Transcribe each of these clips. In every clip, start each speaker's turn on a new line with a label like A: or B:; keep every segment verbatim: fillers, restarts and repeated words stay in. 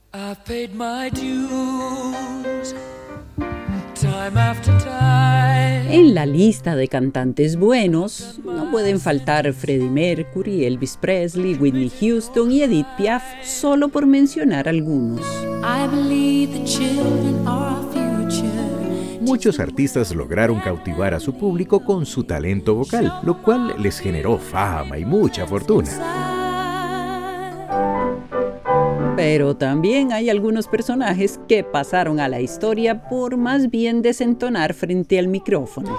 A: I've paid my dues, time after time.
B: En la lista de cantantes buenos no pueden faltar Freddie Mercury, Elvis Presley, Whitney Houston y Edith Piaf, solo por mencionar algunos.
A: I believe the children are our future.
C: Muchos artistas lograron cautivar a su público con su talento vocal, lo cual les generó fama y mucha fortuna.
B: Pero también hay algunos personajes que pasaron a la historia por más bien desentonar frente al micrófono.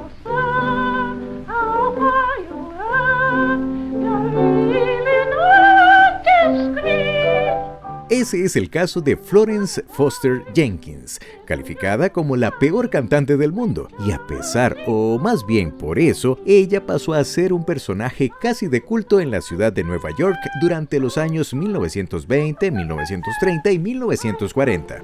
C: Ese es el caso de Florence Foster Jenkins, calificada como la peor cantante del mundo. Y a pesar, o más bien por eso, ella pasó a ser un personaje casi de culto en la ciudad de Nueva York durante los años mil novecientos veinte, mil novecientos treinta y mil novecientos cuarenta.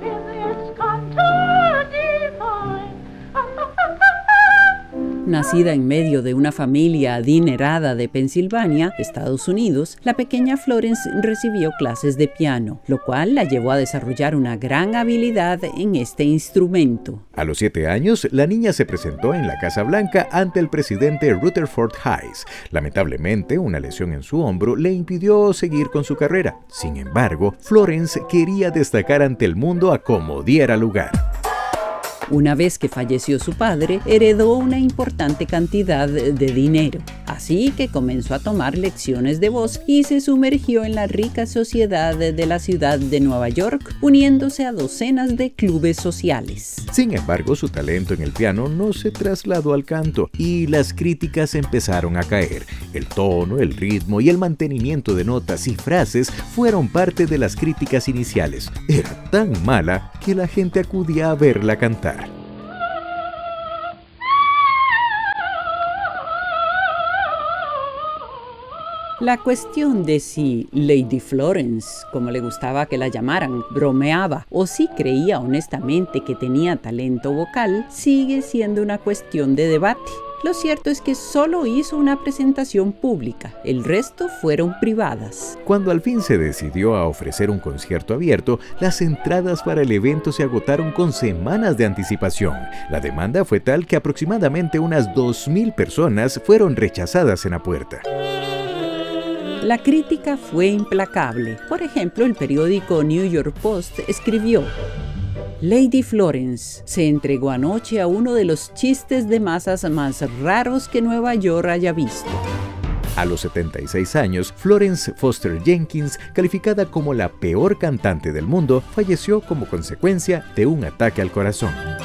B: Nacida en medio de una familia adinerada de Pensilvania, Estados Unidos, la pequeña Florence recibió clases de piano, lo cual la llevó a desarrollar una gran habilidad en este instrumento.
C: A los siete años, la niña se presentó en la Casa Blanca ante el presidente Rutherford Hayes. Lamentablemente, una lesión en su hombro le impidió seguir con su carrera. Sin embargo, Florence quería destacar ante el mundo a como diera lugar.
B: Una vez que falleció su padre, heredó una importante cantidad de dinero, así que comenzó a tomar lecciones de voz y se sumergió en la rica sociedad de la ciudad de Nueva York, uniéndose a docenas de clubes sociales.
C: Sin embargo, su talento en el piano no se trasladó al canto y las críticas empezaron a caer. El tono, el ritmo y el mantenimiento de notas y frases fueron parte de las críticas iniciales. Era tan mala que la gente acudía a verla cantar.
B: La cuestión de si Lady Florence, como le gustaba que la llamaran, bromeaba o si creía honestamente que tenía talento vocal, sigue siendo una cuestión de debate. Lo cierto es que solo hizo una presentación pública, el resto fueron privadas.
C: Cuando al fin se decidió a ofrecer un concierto abierto, las entradas para el evento se agotaron con semanas de anticipación. La demanda fue tal que aproximadamente unas dos mil personas fueron rechazadas en la puerta.
B: La crítica fue implacable. Por ejemplo, el periódico New York Post escribió: Lady Florence se entregó anoche a uno de los chistes de masas más raros que Nueva York haya visto.
C: A los setenta y seis años, Florence Foster Jenkins, calificada como la peor cantante del mundo, falleció como consecuencia de un ataque al corazón.